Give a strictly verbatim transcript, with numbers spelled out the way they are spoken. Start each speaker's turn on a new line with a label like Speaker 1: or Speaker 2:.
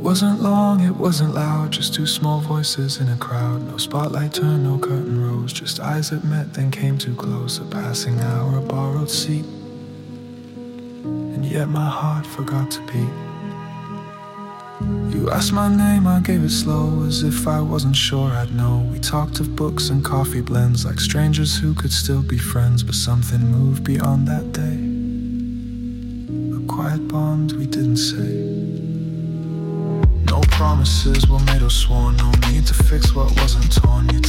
Speaker 1: Wasn't long, it wasn't loud, just two small voices in a crowd. No spotlight turned, no curtain rose, just eyes that met then came too close. A passing hour, a borrowed seat, and yet my heart forgot to beat. You asked my name, I gave it slow, as if I wasn't sure I'd know. We talked of books and coffee blends, like strangers who could still be friends. But something moved beyond that day, a quiet bond we didn't say. No promises were made or sworn, no need to fix what wasn't torn. You